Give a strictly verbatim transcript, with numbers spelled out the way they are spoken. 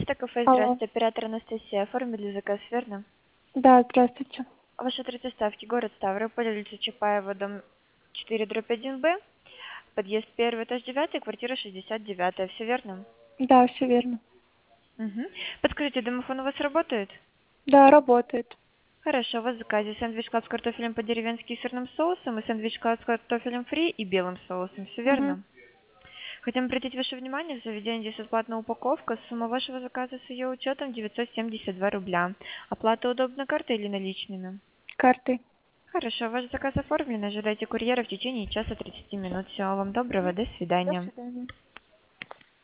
это кафе. Алло. Здравствуйте, оператор Анастасия. Оформили заказ, верно? Да, здравствуйте. Ваши адрес доставки: город Ставрополь, улица Чапаева, дом четыре дробь один Б, подъезд первый, этаж девятый, квартира шестьдесят девятая. Все верно? Да, все верно. Угу. Подскажите, домофон у вас работает? Да, работает. Хорошо, у вас в заказе сэндвич клаб с картофелем по-деревенски и сырным соусом, и сэндвич клаб с картофелем фри и белым соусом. Все Угу. верно? Хотим обратить ваше внимание, в заведении здесь бесплатная упаковка. Сумма вашего заказа с ее учетом девятьсот семьдесят два рубля. Оплата удобна картой или наличными? Картой. Хорошо, ваш заказ оформлен. Ожидайте курьера в течение часа тридцати минут. Всего вам доброго, до До свидания. свидания.